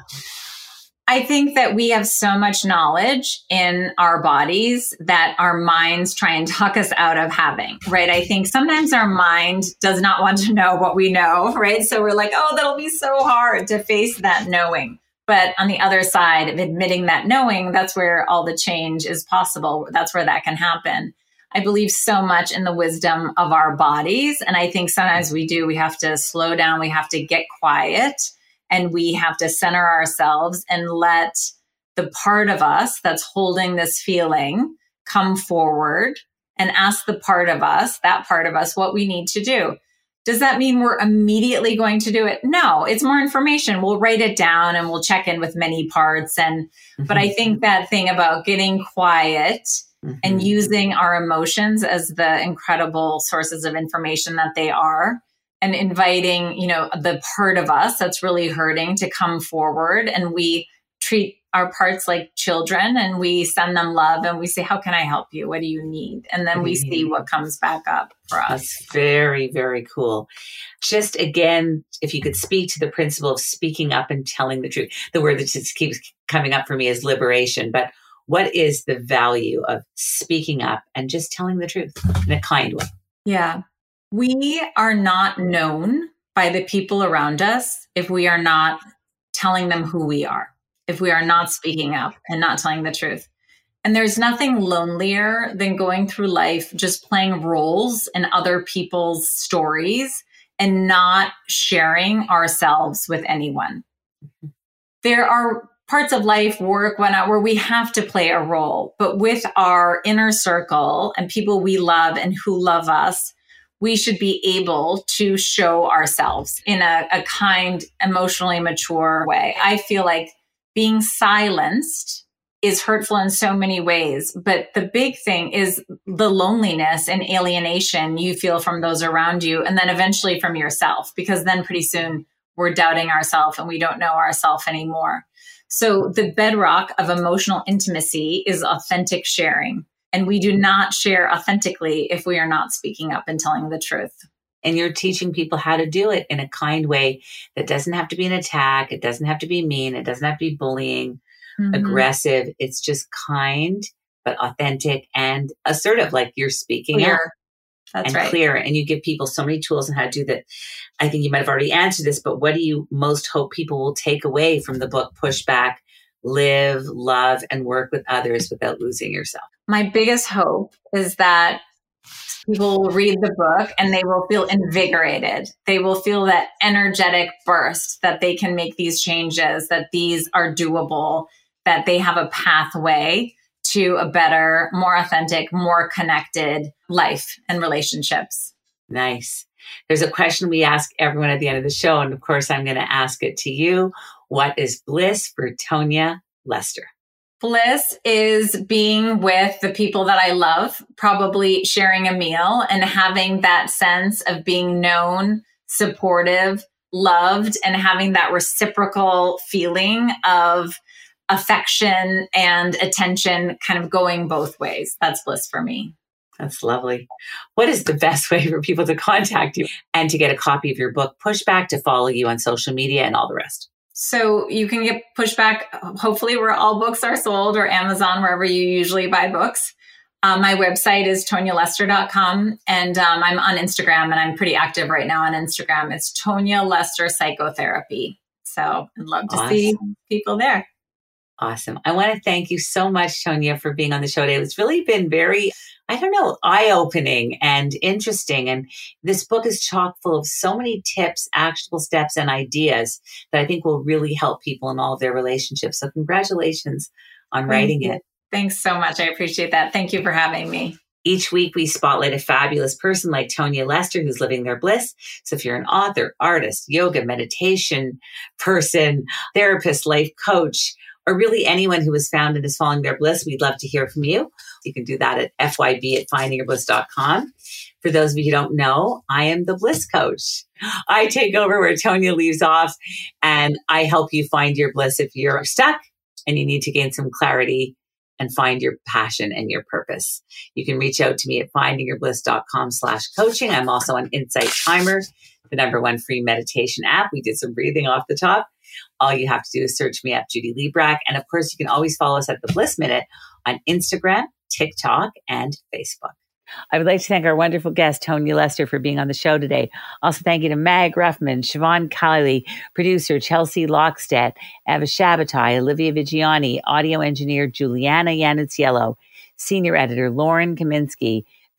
S3: I think that we have so much knowledge in our bodies that our minds try and talk us out of having, right? I think sometimes our mind does not want to know what we know, right? So we're like, oh, that'll be so hard to face that knowing. But on the other side of admitting that knowing, that's where all the change is possible. That's where that can happen. I believe so much in the wisdom of our bodies. And I think sometimes we do, we have to slow down. We have to get quiet And we have to center ourselves and let the part of us that's holding this feeling come forward and ask the part of us, that part of us, what we need to do. Does that mean we're immediately going to do it? No, it's more information. We'll write it down and we'll check in with many parts. And, mm-hmm. but I think that thing about getting quiet mm-hmm. and using our emotions as the incredible sources of information that they are, and inviting, you know, the part of us that's really hurting to come forward, and we treat our parts like children and we send them love and we say, how can I help you? What do you need? And then we see what comes back up for us.
S6: That's very, very cool. Just again, if you could speak to the principle of speaking up and telling the truth. The word that just keeps coming up for me is liberation. But what is the value of speaking up and just telling the truth in a kind way?
S3: Yeah. We are not known by the people around us if we are not telling them who we are, if we are not speaking up and not telling the truth. And there's nothing lonelier than going through life just playing roles in other people's stories and not sharing ourselves with anyone. There are parts of life, work, whatnot, where we have to play a role, but with our inner circle and people we love and who love us, we should be able to show ourselves in a, a kind, emotionally mature way. I feel like being silenced is hurtful in so many ways, but the big thing is the loneliness and alienation you feel from those around you, and then eventually from yourself, because then pretty soon we're doubting ourselves and we don't know ourselves anymore. So the bedrock of emotional intimacy is authentic sharing. And we do not share authentically if we are not speaking up and telling the truth.
S6: And you're teaching people how to do it in a kind way that doesn't have to be an attack. It doesn't have to be mean. It doesn't have to be bullying, mm-hmm. aggressive. It's just kind, but authentic and assertive, like you're speaking
S3: clear.
S6: Up.
S3: That's
S6: and
S3: right.
S6: clear. And you give people so many tools on how to do that. I think you might have already answered this, but what do you most hope people will take away from the book, Push Back, Live, Love, and Work with Others Without Losing Yourself?
S3: My biggest hope is that people will read the book and they will feel invigorated. They will feel that energetic burst that they can make these changes, that these are doable, that they have a pathway to a better, more authentic, more connected life and relationships.
S6: Nice. There's a question we ask everyone at the end of the show. And of course, I'm going to ask it to you. What is bliss for Tonya Lester?
S3: Bliss is being with the people that I love, probably sharing a meal and having that sense of being known, supportive, loved, and having that reciprocal feeling of affection and attention kind of going both ways. That's bliss for me.
S6: That's lovely. What is the best way for people to contact you and to get a copy of your book, Push Back, to follow you on social media and all the rest?
S3: So you can get Pushback, hopefully where all books are sold, or Amazon, wherever you usually buy books. Um, my website is tonya lester dot com, and um, I'm on Instagram, and I'm pretty active right now on Instagram. It's Tonya Lester Psychotherapy. So I'd love to awesome. see people there.
S6: Awesome. I want to thank you so much, Tonya, for being on the show today. It's really been very, I don't know, eye-opening and interesting. And this book is chock full of so many tips, actionable steps, and ideas that I think will really help people in all of their relationships. So congratulations on writing it.
S3: Thanks so much. I appreciate that. Thank you for having me.
S6: Each week, we spotlight a fabulous person like Tonya Lester who's living their bliss. So if you're an author, artist, yoga, meditation person, therapist, life coach, or really anyone who has found and is following their bliss, we'd love to hear from you. You can do that at F Y B at finding your bliss dot com. For those of you who don't know, I am the Bliss Coach. I take over where Tonya leaves off, and I help you find your bliss if you're stuck and you need to gain some clarity and find your passion and your purpose. You can reach out to me at finding your bliss dot com slash coaching. I'm also on Insight Timer, the number one free meditation app. We did some breathing off the top. All you have to do is search me up, Judy Librach. And of course, you can always follow us at The Bliss Minute on Instagram, TikTok, and Facebook. I would like to thank our wonderful guest, Tonya Lester, for being on the show today. Also, thank you to Mag Ruffman, Siobhan Kiley, producer Chelsea Lockstedt, Eva Shabatai, Olivia Vigiani, audio engineer Juliana Yanitsiello, senior editor Lauren Kaminsky,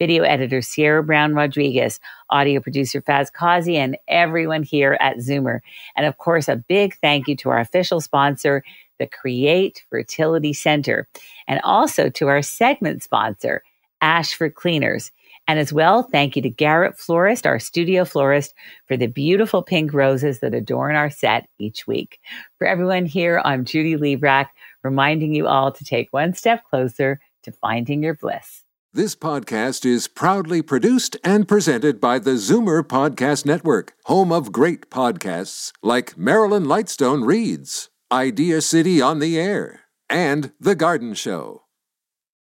S2: video editor Sierra Brown Rodriguez, audio producer Faz Kazi, and everyone here at Zoomer. And of course, a big thank you to our official sponsor, the Create Fertility Center, and also to our segment sponsor, Ashford Cleaners. And as well, thank you to Garrett Florist, our studio florist, for the beautiful pink roses that adorn our set each week. For everyone here, I'm Judy Librach, reminding you all to take one step closer to finding your bliss.
S1: This podcast is proudly produced and presented by the Zoomer Podcast Network, home of great podcasts like Marilyn Lightstone Reads, Idea City on the Air, and The Garden Show.